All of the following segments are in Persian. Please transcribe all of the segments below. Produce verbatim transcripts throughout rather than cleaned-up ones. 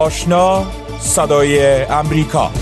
آشنا صدای امریکا.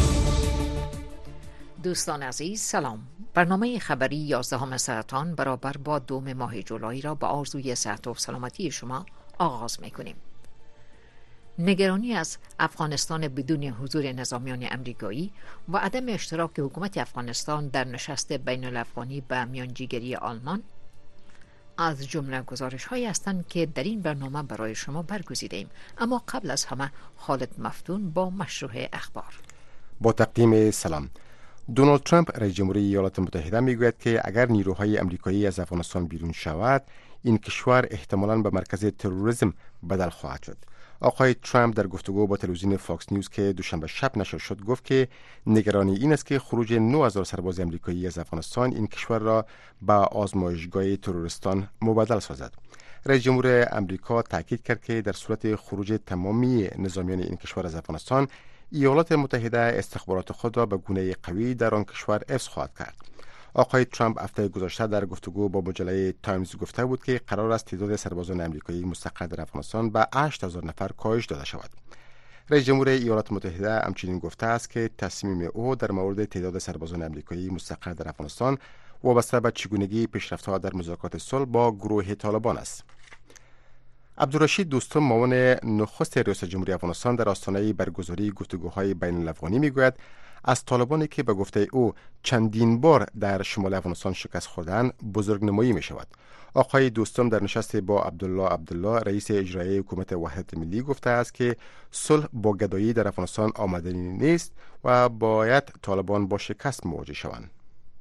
دوستان عزیز سلام. برنامه خبری یازدهم سرطان برابر با دوم ماه جولای را با آرزوی صحت و سلامتی شما آغاز می‌کنیم. نگرانی از افغانستان بدون حضور نظامیان امریکایی و عدم اشتراک حکومت افغانستان در نشست بین الافغانی به میانجیگری آلمان از جمله گزارش‌هایی هستند که در این برنامه برای شما برگزیدیم. اما قبل از همه خالد مفتون با مشروع اخبار. با تقدیم سلام. دونالد ترامپ رئیس جمهوری ایالات متحده میگوید که اگر نیروهای امریکایی از افغانستان بیرون شود، این کشور احتمالاً به مرکز تروریسم بدل خواهد شد. آقای ترامپ در گفتگو با تلویزیون فاکس نیوز که دوشنبه شب نشر شد گفت که نگرانی این است که خروج نه هزار سرباز امریکایی از افغانستان این کشور را به آزمایشگاه تروریستان مبدل سازد. رئیس جمهور امریکا تاکید کرد که در صورت خروج تمامی نظامیان این کشور از افغانستان، ایالات متحده استخبارات خود را به گونه قوی در آن کشور حفظ خواهد کرد. آقای ترامپ هفته گذشته در گفتگو با مجله تایمز گفته بود که قرار است تعداد سربازان امریکایی مستقر در افغانستان به هشت هزار نفر کاهش داده شود. رئیس جمهور ایالات متحده همچنین گفته است که تصمیم او در مورد تعداد سربازان امریکایی مستقر در افغانستان وابسته به چگونگی پیشرفت‌ها در مذاکرات صلح با گروه طالبان است. عبدالرشید دوستم، معاون نخست ریاست جمهوری افغانستان، در آستانه برگزاری گفتگوهای بین الافغانی میگوید از طالبانی که به گفته او چندین بار در شمال افغانستان شکست خوردند بزرگنمایی می شود. آقای دوستم در نشست با عبدالله عبدالله رئیس اجرایی حکومت وحدت ملی گفته است که صلح با گدایی در افغانستان آمدنی نیست و باید طالبان با شکست مواجه شوند.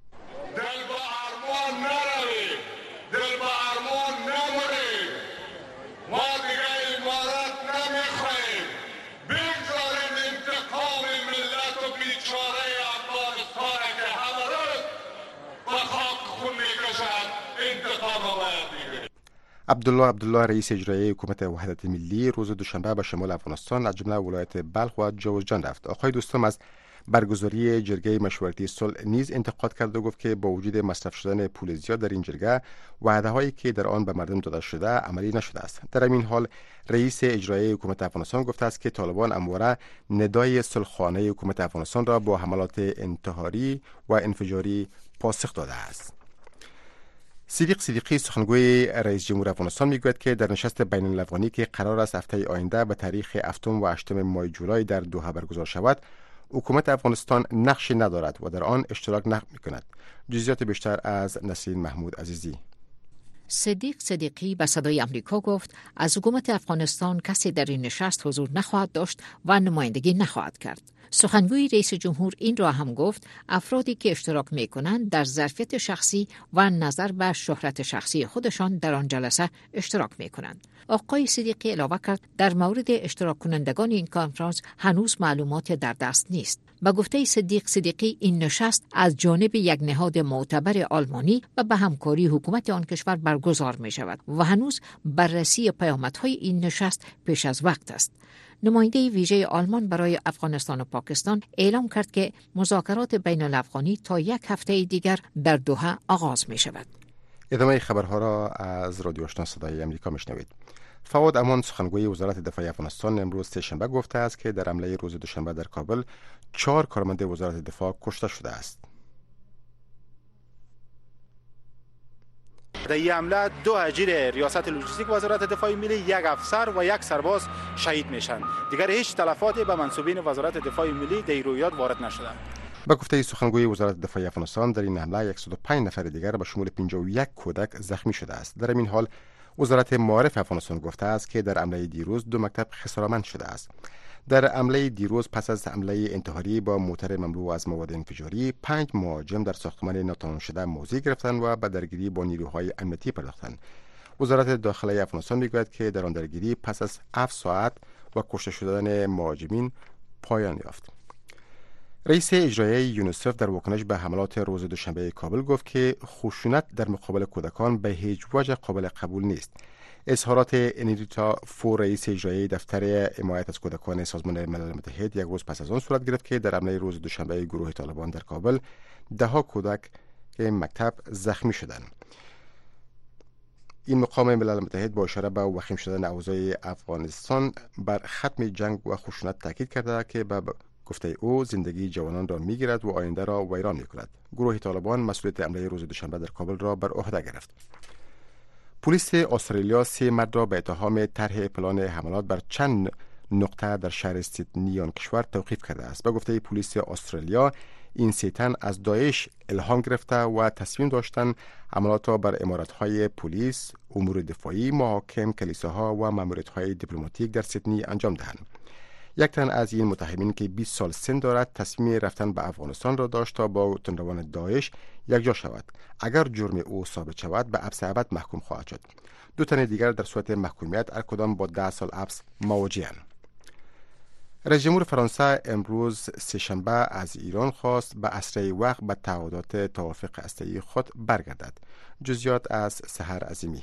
عبدالله عبدالله رئیس اجرایی حکومت وحدت ملی روز دوشنبه به شمال افغانستان از جمله ولایت بلخ و جوزجان رفت. آقای دوستم از برگزاری جرگه مشورتی صلح نیز انتقاد کرد و گفت که با وجود مصرف شدن پول زیاد در این جرگه، وعده هایی که در آن به مردم داده شده عملی نشده است. در همین حال رئیس اجرایی حکومت افغانستان گفته است که طالبان همواره ندای صلحخانه حکومت افغانستان را با حملات انتحاری و انفجاری پاسخ داده است. صدیق صدیقی سخنگوی رئیس جمهور افغانستان میگوید که در نشست بین الافغانی که قرار است هفته آینده به تاریخ هفتم و هشتم ماه جولای در دوحه برگزار شود، حکومت افغانستان نقشی ندارد و در آن اشتراک نمی‌کند. جزئیات بیشتر از نسرین محمود عزیزی. صدیق صدیقی به صدای امریکا گفت از حکومت افغانستان کسی در این نشست حضور نخواهد داشت و نمایندگی نخواهد کرد. سخنگوی رئیس جمهور این را هم گفت افرادی که اشتراک می کنند در ظرفیت شخصی و نظر به شهرت شخصی خودشان در آن جلسه اشتراک می کنند. آقای صدیقی علاوه کرد در مورد اشتراک کنندگان این کنفرانس هنوز معلومات در دست نیست. با گفته صدیق صدیقی این نشست از جانب یک نهاد معتبر آلمانی و به همکاری حکومت آن کشور برگزار می شود و هنوز بررسی پیامدهای این نشست پیش از وقت است. نماینده ویژه آلمان برای افغانستان و پاکستان اعلام کرد که مذاکرات بین الافغانی تا یک هفته دیگر در دوحه آغاز می شود. ادامه خبرها را از رادیو آشنا صدای امریکا میشنوید. فواد امان سخنگوی وزارت دفاع افغانستان امروز سه‌شنبه گفته است که در حمله روز دوشنبه در کابل چهار کارمند وزارت دفاع کشته شده است. در این حمله دو اجیر ریاست لوجستیک وزارت دفاع ملی، یک افسر و یک سرباز شهید میشن. دیگر هیچ تلفاتی به منصوبین وزارت دفاع ملی در رویداد وارد نشده. با گفته سخنگوی وزارت دفاع افغانستان در این حمله صد و پنج نفر دیگر به شمول پنجاه و یک کودک زخمی شده است. در این حال وزارت معارف افغانستان گفته است که در حمله دیروز دو مکتب خسارتمند شده است. در حمله دیروز پس از حمله انتحاری با موتر مملو از مواد انفجاری، پنج مهاجم در ساختمان ناتمام شده موضع گرفتند و به درگیری با نیروهای امنیتی پرداختند. وزارت داخلی افغانستان میگوید که در آن درگیری پس از هفت ساعت و کشته شدن مهاجمین پایان یافت. رئیس اجرایی یونیسف در واکنش به حملات روز دوشنبه کابل گفت که خشونت در مقابل کودکان به هیچ وجه قابل قبول نیست. اظهارات انریتا فور رئیس اجرایی دفتر حمایت از کودکان سازمان ملل متحد یک روز پس از آن صورت گرفت که در حمله روز دوشنبه گروه طالبان در کابل ده ها کودک مکتب زخمی شدند. این مقام ملل متحد با اشاره به وخیم شدن اوضاع افغانستان بر ختم جنگ و خشونت تاکید کرده که به گفته او زندگی جوانان را میگیرد و آینده را ویران میکند. گروه طالبان مسئولیت حمله روز دوشنبه در کابل را بر عهده گرفت. پلیس استرالیا سه مرد را به اتهام طرح پلان حملات بر چند نقطه در شهر سیدنی آن کشور توقیف کرده است. به گفته پلیس استرالیا این سه تن از داعش الهام گرفته و تصمیم داشتند حملات را بر عمارت‌های پلیس، امور دفاعی، محاکم، کلیساها و ماموریت‌های دیپلماتیک در سیدنی انجام دهند. یک تن از این متهمین که بیست سال سن دارد تصمیم رفتن به افغانستان را داشت تا با تندروان داعش یکجا شود. اگر جرم او ثابت شود به حبس ابد محکوم خواهد شد. دو تن دیگر در صورت محکومیت هر کدام با ده سال حبس مواجه‌اند. رئیس جمهور فرانسه امروز سه‌شنبه از ایران خواست به اسرع وقت به تعهدات توافق هسته‌ای خود برگردد. جزئیات از سحر عظیمی.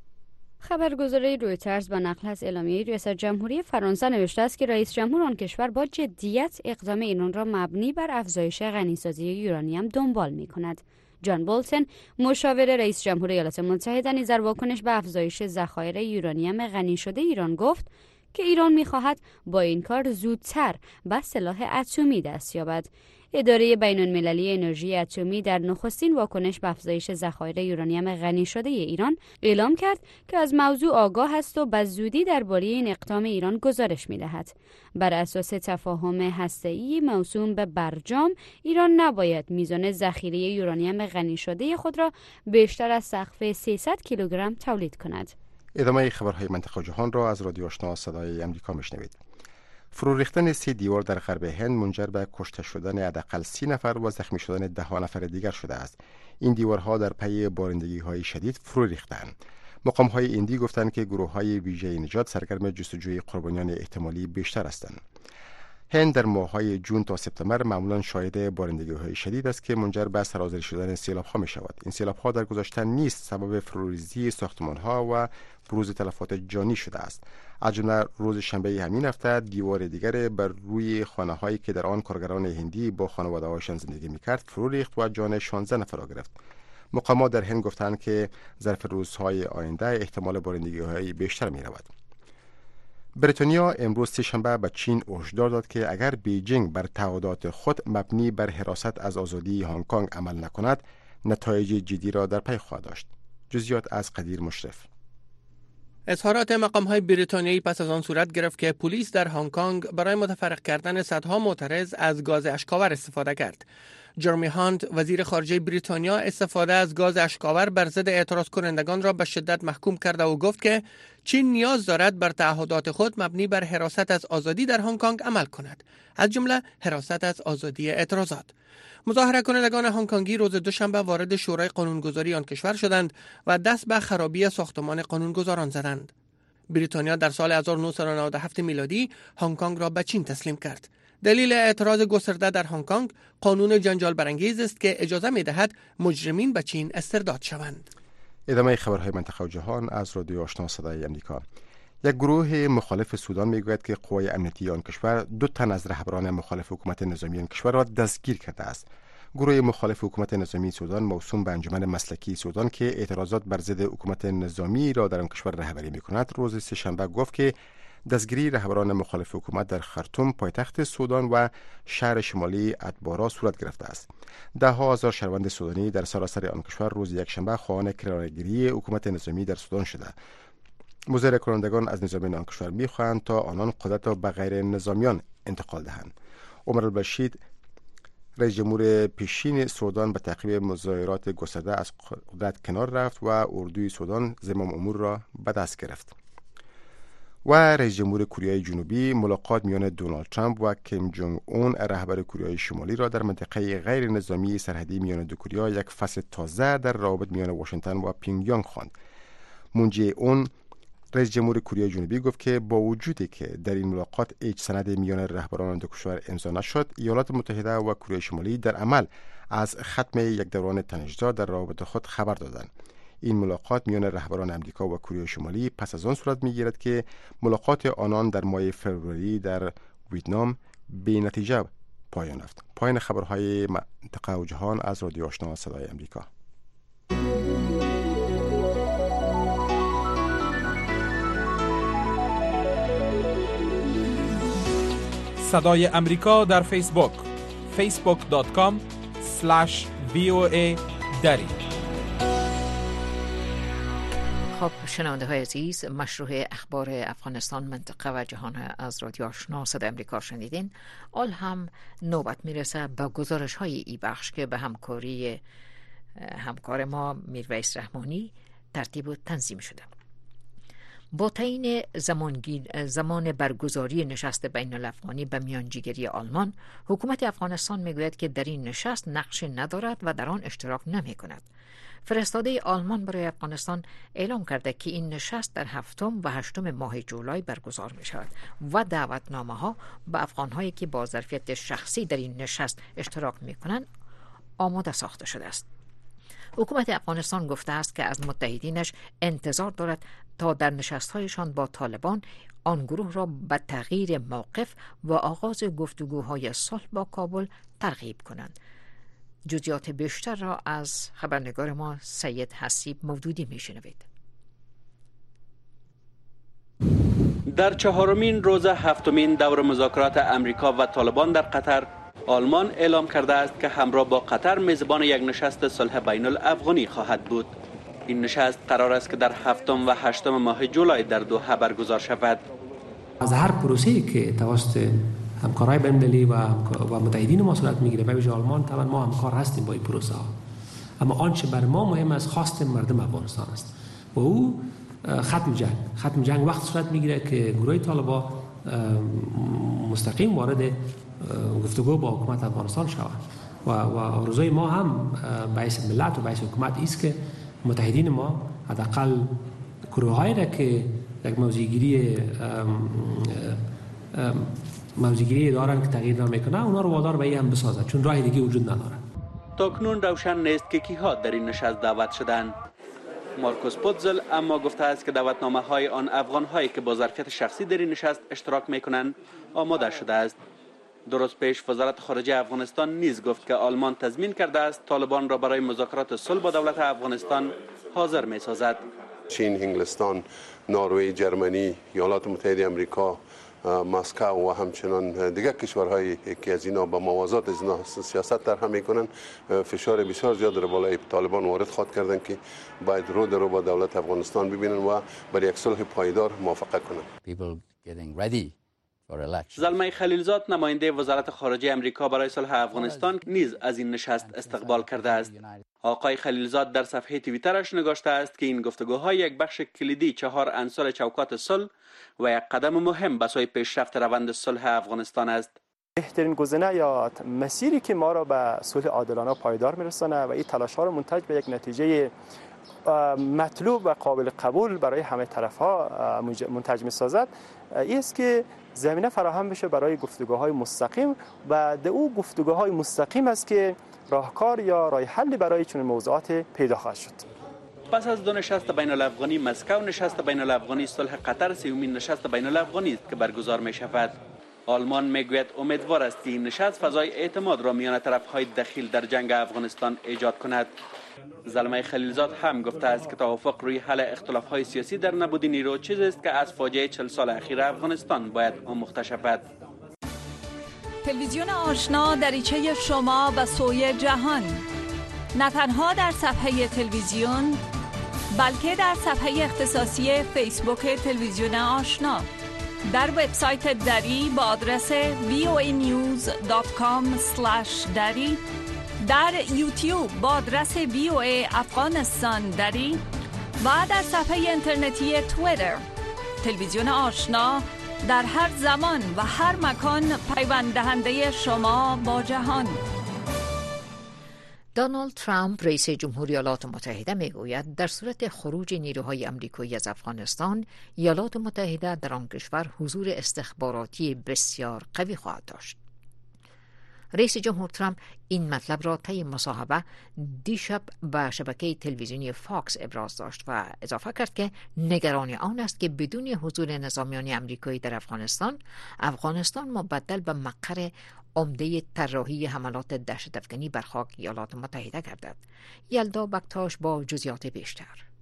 خبرگزاری رویترز با نقل از اعلامیه ریاست جمهوری فرانسه نوشته است که رئیس جمهور آن کشور با جدیت اقدام ایران را مبنی بر افزایش غنیسازی یورانیم دنبال می‌کند. جان بولتن مشاور رئیس جمهور ایالات متحده نیز در واکنش به افزایش ذخایر یورانیم غنی شده ایران گفت که ایران می‌خواهد با این کار زودتر به سلاح اتمی دست یابد. اداره بین‌المللی انرژی اتمی در نخستین واکنش به افزایش ذخایر یورانیم غنی شده ایران اعلام کرد که از موضوع آگاه است و به زودی درباره این اقدام ایران گزارش می‌دهد. بر اساس تفاهم هسته‌ای موسوم به برجام، ایران نباید میزان ذخیره یورانیم غنی شده خود را بیشتر از سقف سیصد کیلوگرم تولید کند. ادامه خبرهای منطقه و جهان را از رادیو آشنا صدای امریکا میشنوید. فرو ریختن سه دیوار در غرب هند منجر به کشته شدن حداقل سی نفر و زخمی شدن ده ها نفر دیگر شده است. این دیوارها در پی بارندگی‌های شدید فرو ریختند. مقام‌های هندی گفتند که گروه‌های ویژه نجات سرگرم جستجوی قربانیان احتمالی بیشتر هستند. هند در ماه‌های جون تا سپتامبر معمولاً شاهد بارندگی‌های شدید است که منجر به سرازیر شدن سیلاب‌ها می‌شود. این سیلاب‌ها در گذشته نیز سبب فروریزی ساختمان‌ها و بروز تلفات جانی شده است. از جمله روز شنبه همین هفته دیوار دیگر بر روی خانه‌هایی که در آن کارگران هندی با خانواده‌هایشان زندگی می‌کرد فرو ریخت و جان شانزده نفر را گرفت. مقامات در هند گفتند که ظرف روزهای آینده احتمال بارندگی‌های بیشتر می‌رود. بریتانیا امروز سه‌شنبه به چین هشدار داد که اگر بیجینگ بر تعهدات خود مبنی بر حراست از آزادی هنگ کنگ عمل نکند، نتایج جدی را در پی خواهد داشت. جزئیات از قدیر مشرف. اظهارات مقام‌های بریتانیایی پس از آن صورت گرفت که پلیس در هنگ کنگ برای متفرق کردن صدها معترض از گاز اشکاور استفاده کرد. جرمی هانت وزیر خارجه بریتانیا استفاده از گاز اشکاور بر ضد اعتراض کنندگان را به شدت محکوم کرده و گفت که چین نیاز دارد بر تعهدات خود مبنی بر حراست از آزادی در هنگ کنگ عمل کند، از جمله حراست از آزادی اعتراضات. مظاهره کنندگان هنگ کنگی روز دوشنبه وارد شورای قانونگذاری آن کشور شدند و دست به خرابی ساختمان قانونگذاران زدند. بریتانیا در سال هزار و نهصد و نود و هفت میلادی هنگ کنگ را به چین تسلیم کرد. دلیل اعتراض گسترده در هنگ کنگ قانون جنجال برانگیز است که اجازه می‌دهد مجرمین به چین استرداد شوند. ادامه خبرهای منطقه و جهان از رادیو آشنا صدای امریکا. یک گروه مخالف سودان میگوید که قوای امنیتی آن کشور دو تن از رهبران مخالف حکومت نظامی آن کشور را دستگیر کرده است. گروه مخالف حکومت نظامی سودان موسوم به انجمن مسلکی سودان که اعتراضات بر ضد حکومت نظامی را در آن کشور رهبری می‌کند، روز سه‌شنبه گفت که دستگیری رهبران مخالف حکومت در خرطوم پایتخت سودان و شهر شمالی ادبارا صورت گرفته است. ده ها هزار شهروند سودانی در سراسر آن کشور روز یکشنبه خواهان کناره‌گیری حکومت نظامی در سودان شده. مظاهره کنندگان از نظامیان آن کشور می‌خواهند تا آنان قدرت را به غیر نظامیان انتقال دهند. عمر البشیر رئیس جمهور پیشین سودان به تعقیب مظاهرات گسترده از قدرت کنار رفت و اردوی سودان زمام امور را به دست گرفت. و رئیس جمهور کره جنوبی ملاقات میان دونالد ترامپ و کیم جونگ اون رهبر کره شمالی را در منطقه غیر نظامی سرحدی میان دو کره یک فصل تازه در روابط میان واشنگتن و پیونگ یانگ خواند. مون جه اون رئیس جمهور کره جنوبی گفت که با وجودی که در این ملاقات هیچ سند میان رهبران دو کشور امضا نشد، ایالات متحده و کره شمالی در عمل از ختم یک دوران تنش‌زا در روابط خود خبر دادند. این ملاقات میان رهبران امریکا و کره شمالی پس از آن صورت میگیرد که ملاقات آنان در ماه فوریه در ویتنام به نتیجه پایان یافت. پایان خبرهای منطقه و جهان از رادیو آشنا صدای امریکا. صدای امریکا در فیسبوک فیسبوک دات کام اسلش وی او ای دری. خب شنونده های عزیز، مشروع اخبار افغانستان، منطقه و جهان از رادیو آشنا صدای امریکا شنیدین. آل هم نوبت میرسه به گزارش های ای بخش که به همکاری همکار ما میرویس رحمانی ترتیب و تنظیم شده. با تعیین زمان برگزاری نشست بین الافغانی به میانجیگری آلمان، حکومت افغانستان میگوید که در این نشست نقش ندارد و در آن اشتراک نمی کند. فرستاده آلمان برای افغانستان اعلام کرده که این نشست در هفتم و هشتم ماه جولای برگزار می شود و دعوتنامه ها به افغان هایی که با ظرفیت شخصی در این نشست اشتراک می کنند آماده ساخته شده است. حکومت افغانستان گفته است که از متحدینش انتظار دارد تا در نشست‌هایشان با طالبان آن گروه را به تغییر موقف و آغاز گفتگوهای صلح با کابل ترغیب کنند. جزئیات بیشتر را از خبرنگار ما سید حسیب مودودی میشنوید. در چهارمین روز هفتمین دور مذاکرات امریکا و طالبان در قطر، آلمان اعلام کرده است که همراه با قطر میزبان یک نشست صلح بین الافغانی خواهد بود. این نشست قرار است که در هفتم و هشتم ماه جولای در دوحه برگزار شود. از هر پروسه‌ای که توسط همکارای بین‌المللی و و متحدین ما صورت میگیره، به ویژه آلمان، طبعا ما همکار هستیم با این پروسه ها، اما آنچه بر ما مهم است خواست مردم افغانستان است و او ختم جنگ. ختم جنگ وقت صورت میگیره که گروه طالبان مستقیم وارد گفتگو با حکومت افغانستان شود و و آرزوی ما هم باعث ملت و باعث حکومت است که متحدین ما حداقل گروه‌هایی را که یک موضوعگیری موضوعگیری دارن که تغییر نمیکنه اونا رو وادار به این هم بسازد، چون راه دیگه وجود نداره. تاکنون روشن نیست که کیها در این نشست دعوت شدند. مارکوس پوتزل اما گفته است که دعوتنامه های آن افغان هایی که با ظرفیت شخصی در این نشست اشتراک میکنند آماده شده است. درست پیش وزارت خارجه افغانستان نیز گفت که آلمان تضمین کرده است طالبان را برای مذاکرات صلح با دولت افغانستان حاضر می سازد. چین، انگلستان، نروژ، جرمنی، ایالات متحده آمریکا، مسکو و همچنان دیگر کشورهای که از اینا با موازات از اینا سیاست طرح میکنن، فشار بسیار زیاد را بالای طالبان وارد خواد کردن که باید رو در رو با دولت افغانستان ببینن و برای یک صلح پایدار موافقه کنن. زلمه خلیلزاد نماینده وزارت خارجه امریکا برای صلح افغانستان نیز از این نشست استقبال کرده است. آقای خلیلزاد در صفحه توییترش نگاشته است که این گفتگوها یک بخش کلیدی چهار عنصر چوکات صلح و یک قدم مهم به سوی پیشرفت روند صلح افغانستان است. بهترین گزینه یا مسیری که ما را به صلح عادلانه و پایدار میرسانه و این تلاش ها را منتج به یک نتیجه مطلوب و قابل قبول برای همه طرف ها منتج می سازد، این است که زمینه فراهم بشه برای گفتگوهای مستقیم و در او گفتگوهای مستقیم است که راهکار یا راه حلی برای چنین موضوعات پیدا خواهد شد. پس از دو نشست بین الافغانی مسکو، نشست بین الافغانی صلح قطر سومین نشست بین الافغانی است که برگزار می شود. آلمان میگوید امیدوار است که این نشست فضای اعتماد را میان طرف‌های دخیل در جنگ افغانستان ایجاد کند. زلمه خلیلزاد هم گفته است که توافق روی حل اختلاف‌های سیاسی در نبود نیرو چیزی است که از فاجعه چهل سال اخیر افغانستان باید آموخته شود. تلویزیون آشنا دریچه شما به سوی جهان، نه تنها در صفحه تلویزیون بلکه در صفحه اختصاصی فیسبوک تلویزیون آشنا، در وبسایت دری با آدرس وی او ای نیوز دات کام اسلش دری، در یوتیوب با آدرس وی او ای افغانستان دری و در صفحه اینترنتی توییتر. تلویزیون آشنا در هر زمان و هر مکان پیوند دهنده شما با جهان. دونالد ترامپ رئیس جمهوری ایالات متحده میگوید در صورت خروج نیروهای آمریکایی از افغانستان، ایالات متحده در آن کشور حضور استخباراتی بسیار قوی خواهد داشت. رئیس جمهور ترامپ این مطلب را طی مصاحبه دیشب به شبکه تلویزیونی فاکس ابراز داشت و اضافه کرد که نگرانی آن است که بدون حضور نظامیان آمریکایی در افغانستان، افغانستان مبدل به مقر عمده طراحی حملات دهشت افکنی بر خاک ایالات متحده گردد. یلدا بکتاش با جزئیات بیشتر.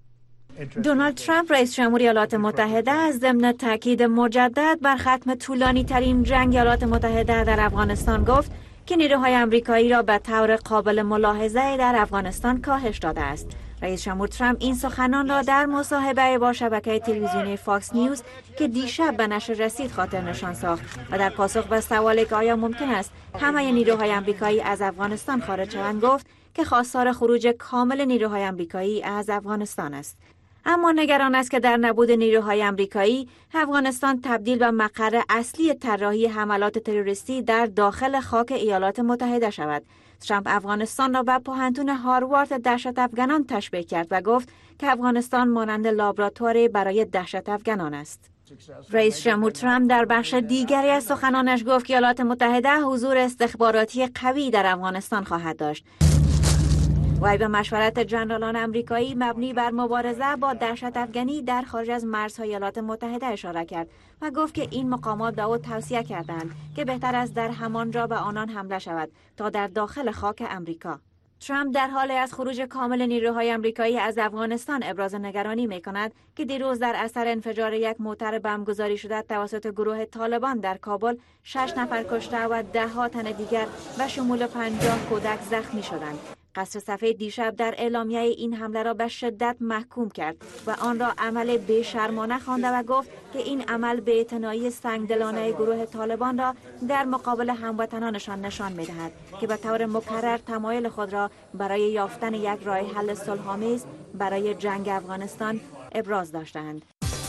دونالد ترامپ رئیس جمهوری ایالات متحده از ضمن تاکید مجدد بر ختم طولانی ترین جنگ ایالات متحده در افغانستان گفت که نیروهای آمریکایی را به طور قابل ملاحظه در افغانستان کاهش داده است. رئیس جمهور ترامپ این سخنان را در مصاحبه با شبکه تلویزیونی فاکس نیوز که دیشب به نشر رسید خاطر نشان ساخت و در پاسخ به سوالی که آیا ممکن است همه نیروهای آمریکایی از افغانستان خارج شوند گفت که خواستار خروج کامل نیروهای آمریکایی از افغانستان است. اما نگران است که در نبود نیروهای آمریکایی افغانستان تبدیل به مقر اصلی طراحی حملات تروریستی در داخل خاک ایالات متحده شود. ترامپ افغانستان را به پوهنتون هاروارد دهشت افغانان تشبیه کرد و گفت که افغانستان مانند لابراتواری برای دهشت افغانان است. رئیس جمهور ترامپ در بخش دیگری از سخنانش گفت که ایالات متحده حضور استخباراتی قوی در افغانستان خواهد داشت. وی به مشورت جنرالان آمریکایی مبنی بر مبارزه با دهشت افغانی در خارج از مرزهای ایالات متحده اشاره کرد و گفت که این مقامات به او توصیه کردند که بهتر است در همان جا به آنان حمله شود تا در داخل خاک آمریکا. ترامپ در حال از خروج کامل نیروهای آمریکایی از افغانستان ابراز نگرانی می‌کند که دیروز در اثر انفجار یک موتر بمبگذاری شده توسط گروه طالبان در کابل شش نفر کشته و ده ها تن دیگر به شمول پنجاه کودک زخمی شدند. قصر سفید دیشب در اعلامیه این حمله را به شدت محکوم کرد و آن را عمل بی‌شرمانه خوانده و گفت که این عمل بی‌اعتنایی سنگدلانه گروه طالبان را در مقابل هموطنانشان نشان می‌دهد که به طور مکرر تمایل خود را برای یافتن یک راه حل صلح‌آمیز برای جنگ افغانستان ابراز داشتند.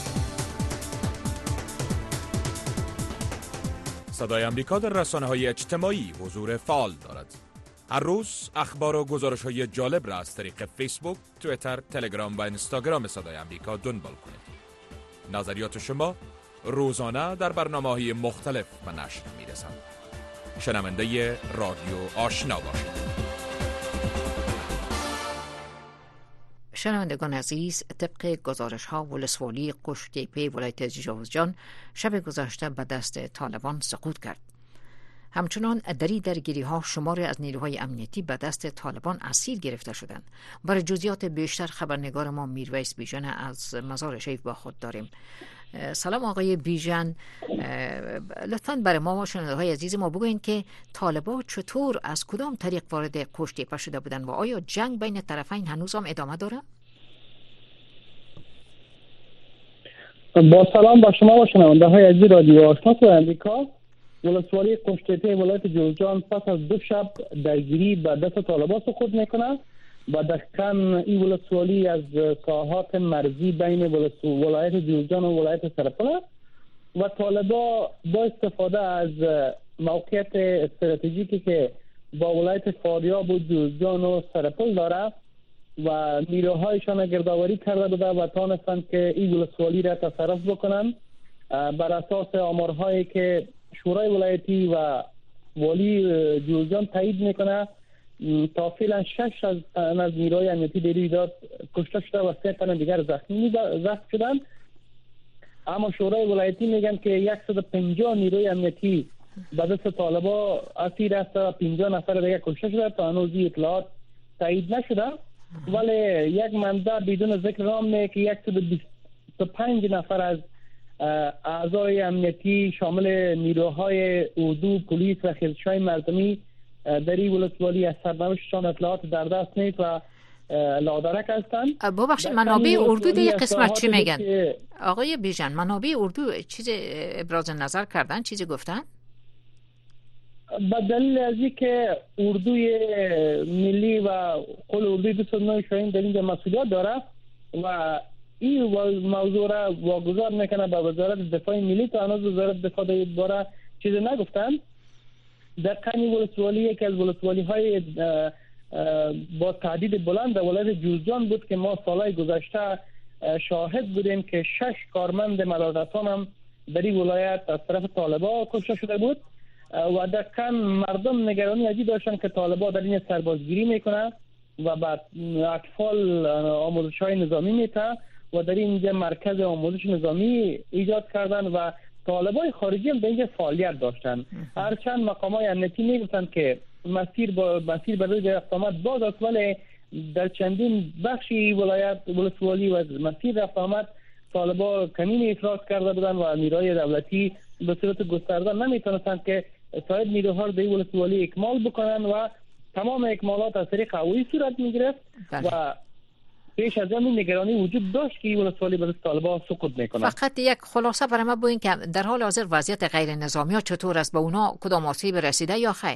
صدای آمریکا در رسانه‌های اجتماعی حضور فعال دارد. هر روز اخبار و گزارش‌های جالب را از طریق فیسبوک، توییتر، تلگرام و اینستاگرام صدای آمریکا دنبال کنید. نظریات شما روزانه در برنامه‌های مختلف به نشر می‌رسند. شنونده رادیو آشنا باشید. شنوندگان عزیز، طبق گزارش‌ها ولسوالی قشتیپه ولایت جوزجان شب گذشته به دست طالبان سقوط کرد. همچنان دری درگیری ها شماری از نیروهای امنیتی به دست طالبان اسیر گرفته شدند. برای جزئیات بیشتر خبرنگار ما میرویس بیژن از مزار شریف با خود داریم. سلام آقای بیژن، لطفاً برای ما شنونده های عزیز ما بگوین که طالبان چطور از کدام طریق وارد قشتیپه شده بودند و آیا جنگ بین طرفین هنوز هم ادامه داره؟ با سلام با شما و شنونده های عزیز رادیو آشنا صدای آمریکا. ولسوالی قشتیپه ولایت جوزجان پس از دو شب درگیری به دست طالبان سقوط میکنه و دقیقاً این ولسوالی از ساحات مرزی بین ولایت جوزجان و ولایت سرپل است و طالبان با استفاده از موقعیت استراتژیکی که با ولایت فاریاب و جوزجان و سرپل داره و نیروهایشان گردآوری کرده بوده و تانستند که این ولسوالی را تصرف بکنند. بر اساس آمارهایی که شورای ولایتی و والی جوزجان تایید میکنه، تا فعلا شش از از نیروهای امنیتی دیروی داد کشته شده و سه تن دیگر زخمی زخم شدن. اما شورای ولایتی میگن که صد و پنجاه نیروی امنیتی به دست طالبان اسیر است و پنجاه نفر دیگر کشته شده. تا هنوز اطلاعات تایید نشده، ولی یک منبع بدون ذکر نام میگه که صد و بیست و پنج نفر از اعضای امنیتی شامل نیروهای اردو، پلیس و خیزش‌های مردمی در این ولسوالی از سرنوشتشان اطلاعات در دست نیست و لادرک هستند. ببخشید منابع اردو دیگه قسمت چی میگن؟ آقای بیژن، منابع اردو چیز ابراز نظر کردن، چیزی گفتن؟ به دلیل از اینکه اردوی ملی و قول اردوی بیست و نه شاهین در اینجا مسئولیت داره و این موضوع را واگذار میکنه به وزارت دفاع ملی، تا هنوز وزارت دفاع در این باره چیزی نگفتند. در قنی ولسوالی یکی از ولسوالی های با تعدید بلند در ولایت جوزجان بود که ما سالهای گذشته شاهد بودیم که شش کارمند مدارسان هم در این ولایت از طرف طالبان کشته شده بود و در قن مردم نگرانی عجیب داشتن که طالبان در این سربازگیری میکنه و بعد اطفال آموزش های نظامی میته و در اینجا مرکز آموزش نظامی ایجاد کردن و طالبای خارجی هم در اینجا فعالیت داشتن. هرچند مقامات امنیتی میگفتند که مسیر با مسیر برای اقدامات باز است، ولی در چندین بخشی ولایت ولسوالی و مسیر رفت آمد طالبان کمین افراط کرده بودند و نیروهای دولتی به صورت گسترده نمیتونستند که سایر نیروها رو به ولسوالی اکمال بکنن و تمام اکمالات از طریق هوایی صورت میگرفت و پیش از این نگرانی وجود داشت که این ولسوالی به دست طالبان سقوط میکنه. فقط یک خلاصه برای ما بگین که در حال حاضر وضعیت غیر نظامی ها چطور است؟ به اونا کدام آسیب رسیده یا خیر؟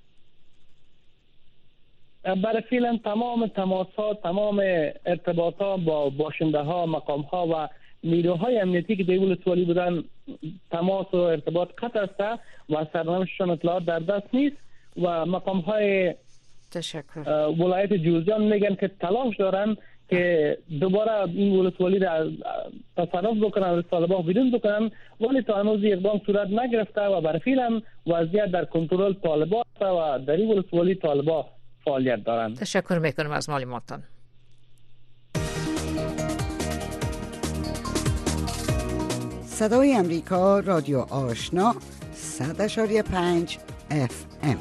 برای فعلا تمام تماسات، تمام ارتباطات با باشنده ها، مقام ها و نیروهای امنیتی که در ولسوالی بودن تماس و ارتباط قطع است و سرنوشتشان اطلاعات در دست نیست و مقام های ولایت جوزجان میگن که تلاش دارن که دوباره این ولسوالی را تصرف بکنن و طالبان بیرون بکنن، ولی تا هنوز اقدام صورت نگرفته و برای فعلا وضعیت در کنترل طالبان است و در این ولسوالی طالبان فعالیت دارند. تشکر میکنم از معلوماتتان. صدای امریکا، رادیو آشنا، صد اشاری پنج اف ام.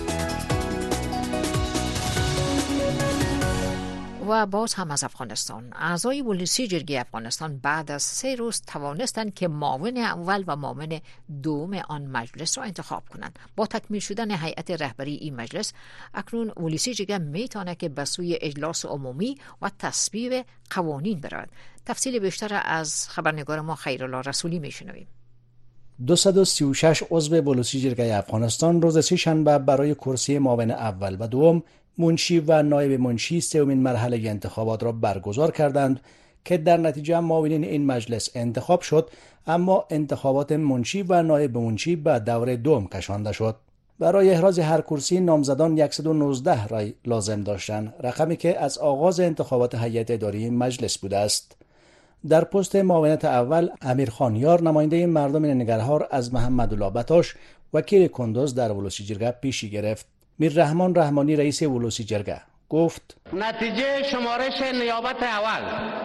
و باز هم از افغانستان. اعضای ولسی جرگه افغانستان بعد از سه روز توانستند که معاون اول و معاون دوم آن مجلس را انتخاب کنند. با تکمیل شدن هیئت رهبری این مجلس، اکنون ولسی جرگه میتونه که به سوی اجلاس عمومی و تصویب قوانین برود. تفصیل بیشتر از خبرنگار ما خیرالله رسولی میشنویم. دویست و سی و شش عضو ولسی جرگه افغانستان روز سه شنبه برای کرسی معاون اول و دوم، منشی و نایب منشی سومین مرحله انتخابات را برگزار کردند که در نتیجه معاونین این مجلس انتخاب شد، اما انتخابات منشی و نایب منشی به دور دوم کشانده شد. برای احراز هر کرسی نامزدان صد و نوزده رای لازم داشتند، رقمی که از آغاز انتخابات هیئت اداری مجلس بوده است. در پست معاونت اول، امیرخان یار نماینده مردم ننگرهار از محمدالله بتاش وکیل کندوز در ولسی جرگه پیشی گرفت. میر رحمان رحمانی رئیس ولسی جرگه گفت: نتیجه شمارش نیابت اول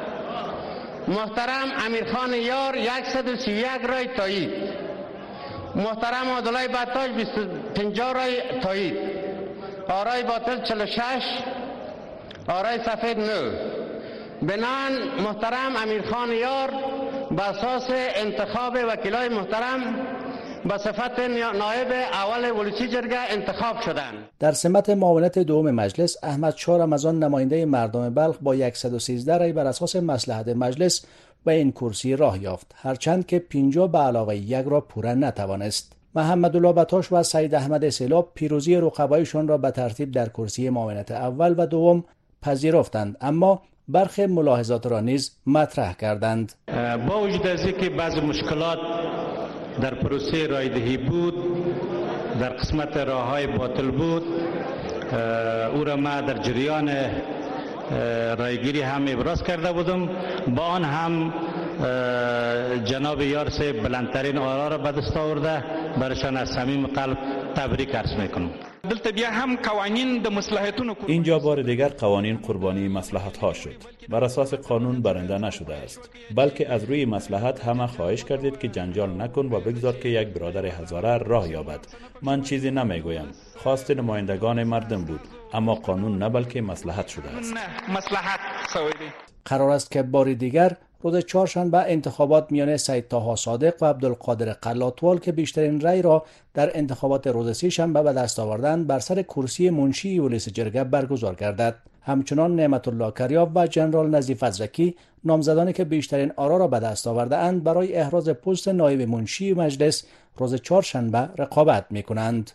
محترم امیرخان یار صد و سی و یک رای تایید، محترم عبدالله بتاش پنجاه رای تایید، آرای باطل چهل و شش، آرای سفید نه. بنان محترم امیرخان یار به اساس انتخاب وکیلای محترم به صفت نایب اول ولسی جرگه انتخاب شدند. در سمت معاونت دوم مجلس، احمد شاه رمضان نماینده مردم بلخ با صد و سیزده رای بر اساس مصلحت مجلس به این کرسی راه یافت، هرچند که پنجاه به علاوه یک را پوره نتوانست. محمدالله بتاش و سید احمد سیلاب پیروزی رقبایشان را به ترتیب در کرسی معاونت اول و دوم پذیرفتند، اما برخی ملاحظات را نیز مطرح کردند. با وجود از اینکه بعض مشکلات در پروسه رایدهی بود، در قسمت راههای باطل بود، او را ما در جریان رایگیری هم ابراز کرده بودم. با آن هم جناب یارس بلندترین آرا را به دست آورده، برشان از صمیم قلب تبریک عرض میکنم. دلته بیا هم قوانین د مصلحتونو اینجا بار دیگر قوانین قربانی مصلحت ها شد. بر اساس قانون برنده نشده است، بلکه از روی مصلحت همه خواهش کردید که جنجال نکن و بگذار که یک برادر هزاره راه یابد. من چیزی نمیگویم، خواست نمایندگان مردم بود، اما قانون نه بلکه مصلحت شده است. نه مصلحت سویدی. قرار است که بار دیگر روز چهارشنبه انتخابات میان سید طاها صادق و عبدالقادر قلاتوال که بیشترین رای را در انتخابات روز سه شنبه به دست آوردند بر سر کرسی منشی ولسی جرگه برگزار گردد. همچنان نعمت الله کریاب و جنرال نظیف ازرکی نامزدانی که بیشترین آرا را به دست آورده اند برای احراز پست نایب منشی مجلس روز چهارشنبه رقابت می‌کنند.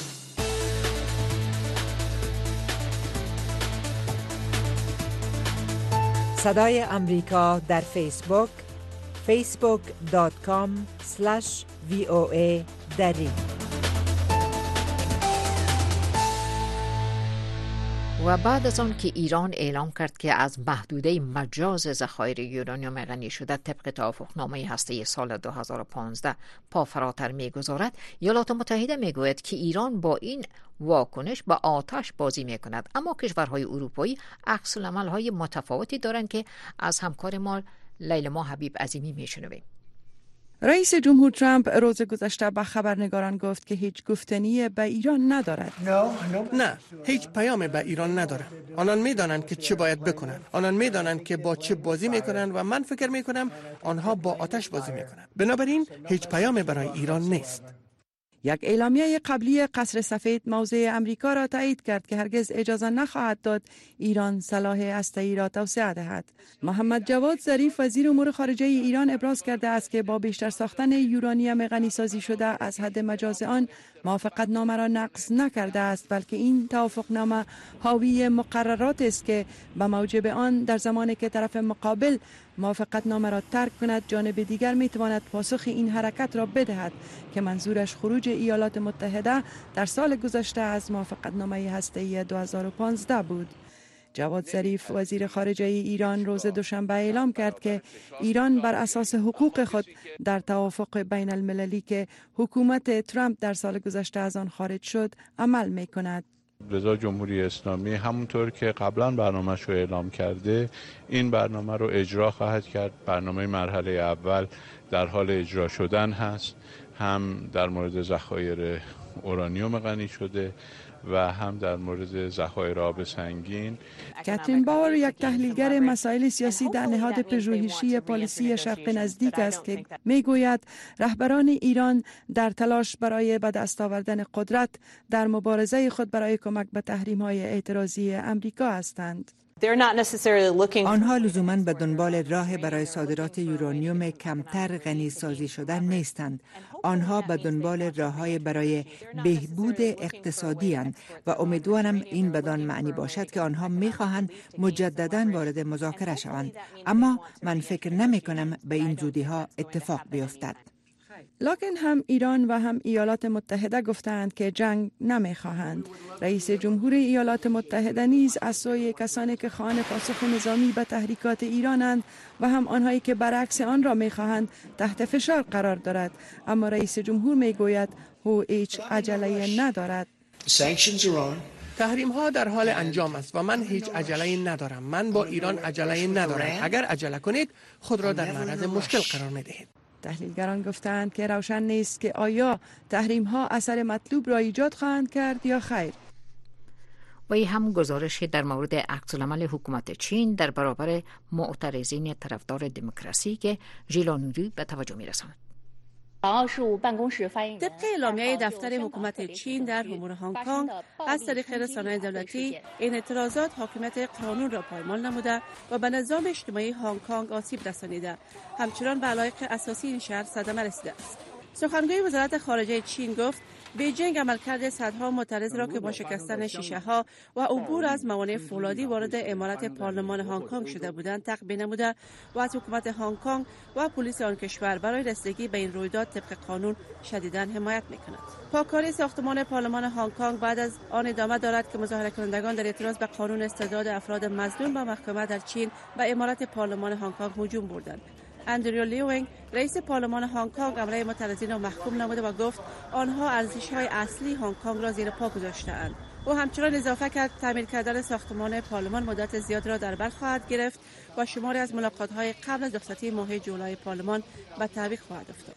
صدای امریکا در فیسبوک فیسبوک دات کام اسلش وی او ای دری. و بعد از آن که ایران اعلام کرد که از محدوده مجاز ذخایر یورانیوم غنی شده طبق توافقنامه هسته‌ای سال دو هزار و پانزده پا فراتر می‌گذارد، ایالات متحده می‌گوید که ایران با این واکنش با آتش بازی می‌کند، اما کشورهای اروپایی عکس‌العمل‌های متفاوتی دارند که از همکار ما لیلا حبیب عظیمی می‌شنویم. رئیس جمهور ترامپ روز گذشته به خبرنگاران گفت که هیچ گفتنی به ایران ندارد. نه، هیچ پیامی به ایران ندارد. آنان میدانند که چه باید بکنند. آنان میدانند که با چه بازی میکنند و من فکر میکنم آنها با آتش بازی میکنند. بنابراین هیچ پیامی برای ایران نیست. یک اعلامیه قبلی قصر سفید موضع امریکا را تایید کرد که هرگز اجازه نخواهد داد ایران سلاح هسته‌ای را توسعه دهد. محمد جواد ظریف وزیر امور خارجه ایران ابراز کرده است که با بیشتر ساختن یورانیم غنی سازی شده از حد مجاز آن موافقت نامه را نقض نکرده است، بلکه این توافق نامه حاوی مقررات است که به موجب آن در زمانی که طرف مقابل موافقت نامه را ترک کند، جانب دیگر می تواند پاسخ این حرکت را بدهد که منظورش خروج ایالات متحده در سال گذشته از موافقت نامه هسته‌ای دو هزار و پانزده بود. جواد ظریف وزیر خارجه ایران روز دوشنبه اعلام کرد که ایران بر اساس حقوق خود در توافق بین المللی که حکومت ترامپ در سال گذشته از آن خارج شد عمل می کند. رضا جمهوری اسلامی همونطور که قبلا برنامه‌اش رو اعلام کرده این برنامه رو اجرا خواهد کرد. برنامه مرحله اول در حال اجرا شدن هست، هم در مورد ذخایر اورانیوم غنی شده و هم در مورد ذخایر آب سنگین. کاترین باور یک تحلیلگر مسائل سیاسی در نهاد پژوهشی پالیسی شرق نزدیک است که میگوید رهبران ایران در تلاش برای به دست آوردن قدرت در مبارزه خود برای کمک به تحریم‌های اعتراضی امریکا هستند. آنها لزوماً به دنبال راه برای صادرات یورانیوم کمتر غنی سازی شدن نیستند. آنها به دنبال راه‌های برای بهبود اقتصادی اند و امیدوارم این بدان معنی باشد که آنها می‌خواهند مجدداً وارد مذاکره شوند، اما من فکر نمی‌کنم به این زودی‌ها اتفاق بیفتد. لکن هم ایران و هم ایالات متحده گفتند که جنگ نمیخواهند. رئیس جمهور ایالات متحده نیز از سوی کسانی که خواهان پاسخ نظامی به تحریکات ایرانند و هم آنهایی که برعکس آن را میخواهند تحت فشار قرار دارد، اما رئیس جمهور میگوید او هیچ عجله ندارد. تحریم ها در حال انجام است و من هیچ عجله ندارم. من با ایران عجله ندارم. اگر عجله کنید خود را در معرض مشکل قرار میدهید. تحلیلگران گفتند که روشن نیست که آیا تحریم ها اثر مطلوب را ایجاد خواهند کرد یا خیر. و این هم گزارشی در مورد عکس‌العمل حکومت چین در برابر معترضین طرفدار دموکراسی که ژیلا نوری به توجه می‌رساند. طبق اعلامیه دفتر حکومت چین در امور هنگ کنگ از طریق رسانه‌های دولتی، این اعتراضات حاکمیت قانون را پایمال نموده و به نظام اجتماعی هنگ کنگ آسیب رسانیده، همچنان به علایق اساسی این شهر صدمه رسیده است. سخنگوی وزارت خارجه چین گفت بیجینگ عملکرد صدها معترض را که با شکستن شیشه ها و عبور از موانع فولادی وارد عمارت پارلمان هنگ کنگ شده بودند تعقیب نموده و از حکومت هنگ کنگ و پلیس آن کشور برای رسیدگی به این رویداد طبق قانون شدیداً حمایت می‌کند. پاککاری ساختمان پارلمان هنگ کنگ بعد از آن ادامه دارد که مظاهره کنندگان در اعتراض به قانون استرداد افراد مظلوم به محکمه در چین به عمارت پارلمان هنگ کنگ هجوم بردند. اندریو لیوینگ رئیس پارلمان هنگ کنگ حمله معترضین را محکوم نموده و گفت آنها ارزش‌های اصلی هنگ کنگ را زیر پا گذاشته‌اند. او همچنان اضافه کرد تعمیر کردن ساختمان پارلمان مدت زیاد را در بر خواهد گرفت و شماری از ملاقات‌های قبل از رخصتی ماه جولای پارلمان به تعویق خواهد افتاد.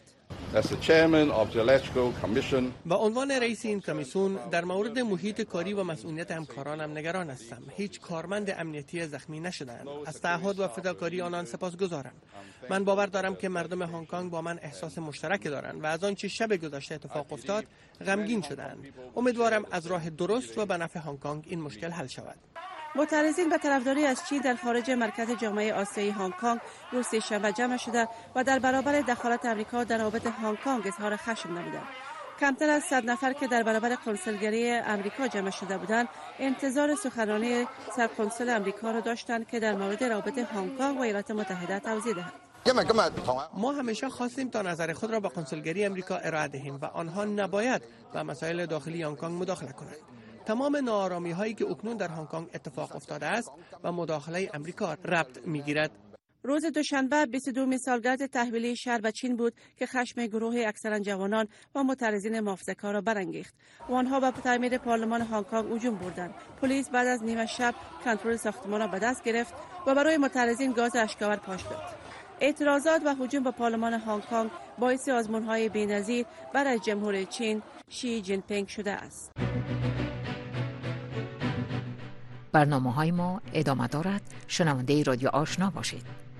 با عنوان رئیس این کمیسیون در مورد محیط کاری و مسئولیت همکارانم نگران هستم. هیچ کارمند امنیتی زخمی نشدند. از تعهد و فداکاری آنان سپاسگزارم. من باور دارم که مردم هنگ کنگ با من احساس مشترک دارند و از آنچه شب گذشته اتفاق افتاد غمگین شدند. امیدوارم از راه درست و به نفع هنگ کنگ این مشکل حل شود. معترضین به طرفداری از چین در خارج مرکز جامعه آسیایی هنگ کنگ روز سه‌شنبه جمع شده و در برابر دخالت آمریکا در روابط هنگ کنگ اظهار خشم نمودند. کمتر از صد نفر که در برابر کنسولگری آمریکا جمع شده بودند انتظار سخنرانی سرکنسول آمریکا را داشتند که در مورد روابط هنگ کنگ و ایالات متحده توضیح دهد. ما همیشه خواستیم تا نظر خود را به کنسولگری آمریکا ارائه دهیم و آنها نباید به مسائل داخلی هنگ کنگ مداخله کنند. تمام ناآرامی هایی که اکنون در هنگ کنگ اتفاق افتاده است و مداخله آمریکا ربط میگیرد. روز دوشنبه بیست و دومین سالگرد تحویل شهر به چین بود که خشم گروه اکثرا جوانان و معترضین محافظه‌کار را برانگیخت و آنها به تعمیر پارلمان هنگ کنگ هجوم بردند. پلیس بعد از نیمه شب کنترل ساختمان را به دست گرفت و برای معترضین گاز اشک‌آور پاش داد. اعتراضات و هجوم به پارلمان هنگ کنگ باعث آزمون‌های بی‌نظیر بر از جمهور چین شی جین پینگ شده است. برنامه‌های ما ادامه دارد. شنونده رادیو آشنا باشید.